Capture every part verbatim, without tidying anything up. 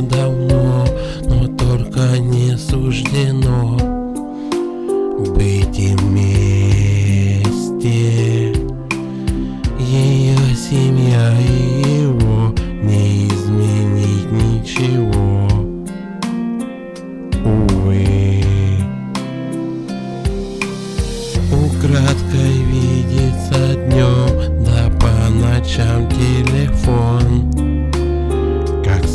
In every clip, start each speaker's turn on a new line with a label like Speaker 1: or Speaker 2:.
Speaker 1: давно, но только не суждено быть и вместе. Ее семья и его не изменить ничего, увы. Украдкой видится днем, да по ночам телефон, как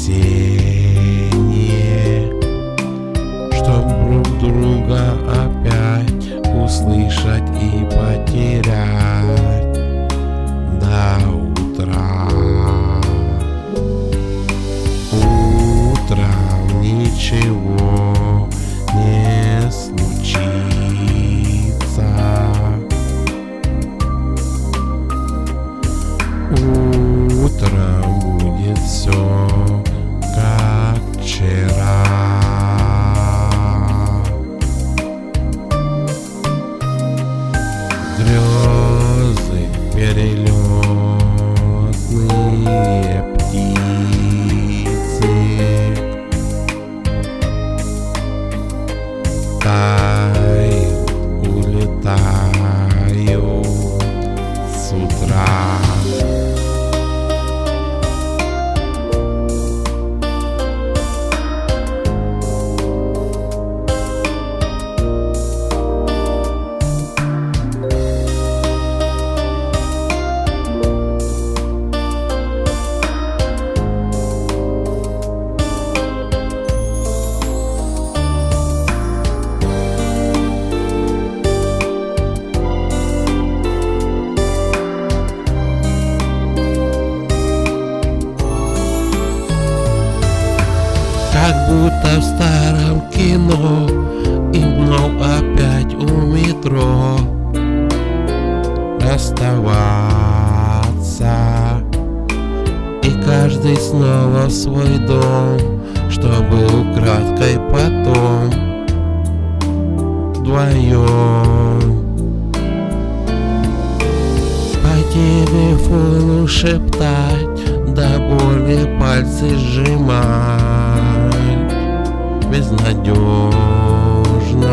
Speaker 1: спасение, чтоб друг друга опять услышать и потерять до утра. Утром ничего не случится. Утром будет все как вчера. Грезы перелетные птицы тают, улетают с утра. Как будто в старом кино, и вновь опять у метро расставаться, и каждый снова в свой дом, чтобы украдкой потом вдвоем по телефону шептать, до боли пальцы сжимать. Безнадежно,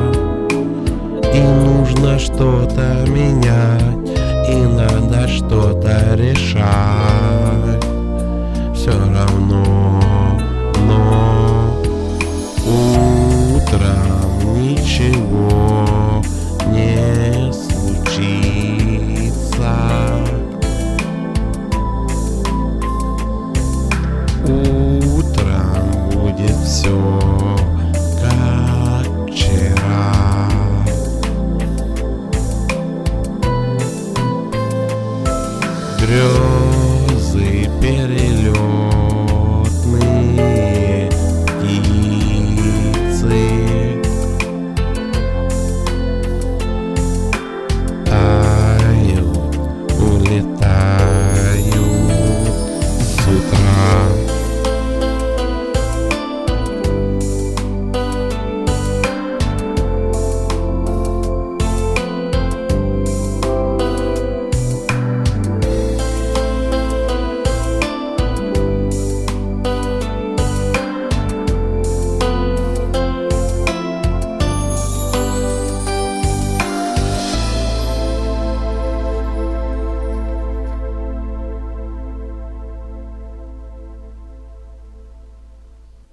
Speaker 1: и нужно что-то менять, и надо что-то решать. Все равно, но утром ничего не случится. Утром будет все как вчера. Грезы перед